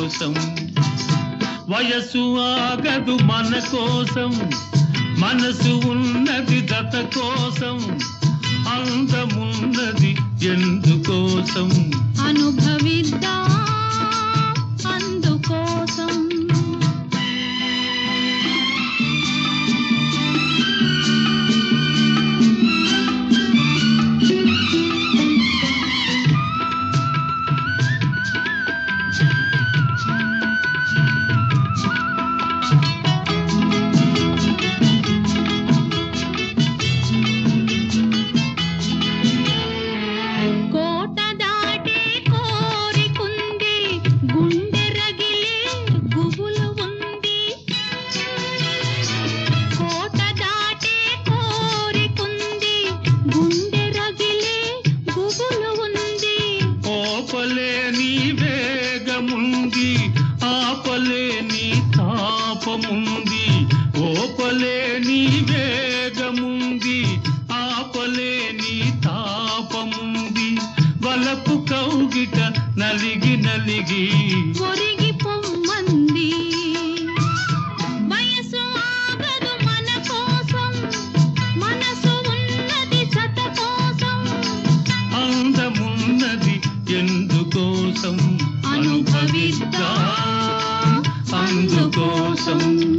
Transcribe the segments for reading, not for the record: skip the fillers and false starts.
కోసం. వయసు ఆగదు మన కోసం, మనసు ఉన్నది జత కోసం. అందమున్నది ఎందుకోసం, అనుభవిద్దా అందుకోసం. ఆపలేని వేగముంది, ఆపలేని తాపముంది. ఓపలేని వేగముంది, ఆపలేని తాపముంది. వలపు కౌగిట నలిగి నలిగి ఒరిగి పొమ్మంది. వయసు ఆగదు మన కోసం, మనసు ఉన్నది జత కోసం. అందమున్నది ఎందుకోసం, అనుభవిద్దా అందుకోసం.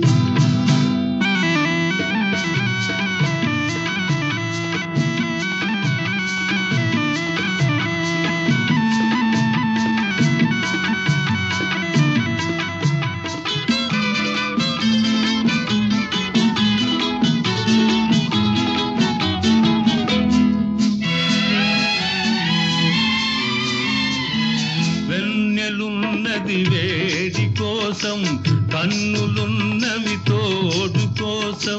వెన్నెలున్నది వేడి కోసం, కన్నులున్నవి తోడు కోసం.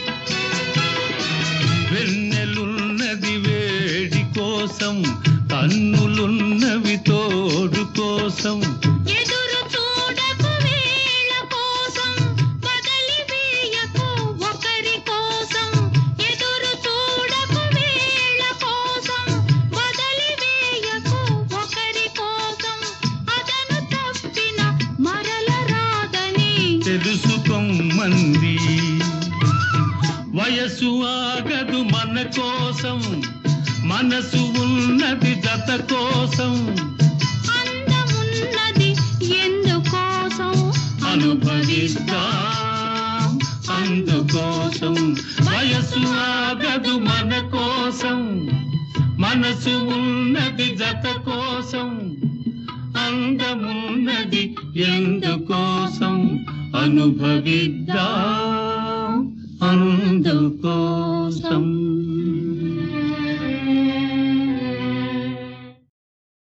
వెన్నెలున్నది వేడి కోసం, కన్నులున్నవి తోడు కోసం. ఎదురు చూడకు వేళ కోసం, బదలి వేయకు ఒకరి కోసం. ఎదురు చూడకు వేళ కోసం, బదలి వేయకు ఒకరి కోసం. అదను తప్పిన మరల రాదని తెలుసుకోమంది. వయసు ఆగదు మన కోసం, మనసు ఉన్నది జత కోసం. అందమున్నది ఎందుకోసం, అనుభవిద్దా అందుకోసం. వయసు ఆగదు మన కోసం, మనసు ఉన్నది జత కోసం. అందమున్నది ఎందుకోసం, అనుభవిద్దా అందుకోసం.